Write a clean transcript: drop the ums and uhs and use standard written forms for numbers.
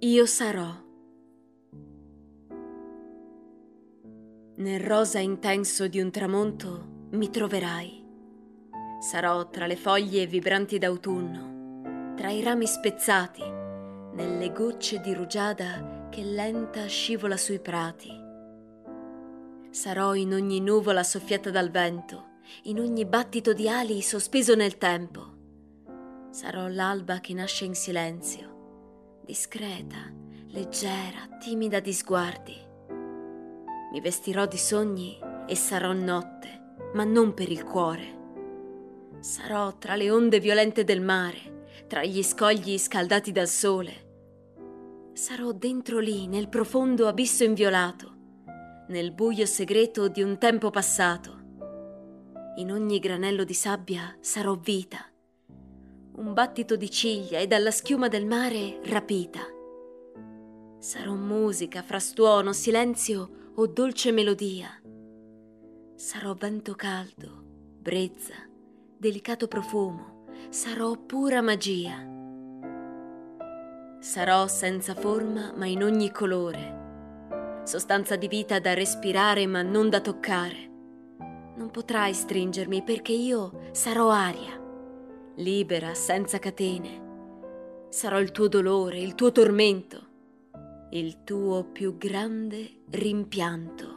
Io sarò. Nel rosa intenso di un tramonto mi troverai. Sarò tra le foglie vibranti d'autunno, tra i rami spezzati, nelle gocce di rugiada che lenta scivola sui prati. Sarò in ogni nuvola soffiata dal vento, in ogni battito di ali sospeso nel tempo. Sarò l'alba che nasce in silenzio, discreta, leggera, timida di sguardi. Mi vestirò di sogni e sarò notte, ma non per il cuore. Sarò tra le onde violente del mare, tra gli scogli scaldati dal sole. Sarò dentro lì, nel profondo abisso inviolato, nel buio segreto di un tempo passato. In ogni granello di sabbia sarò vita, un battito di ciglia e dalla schiuma del mare rapita. Sarò musica, frastuono, silenzio o dolce melodia. Sarò vento caldo, brezza, delicato profumo. Sarò pura magia. Sarò senza forma ma in ogni colore, sostanza di vita da respirare ma non da toccare. Non potrai stringermi perché io sarò aria, libera, senza catene. Sarò il tuo dolore, il tuo tormento, il tuo più grande rimpianto.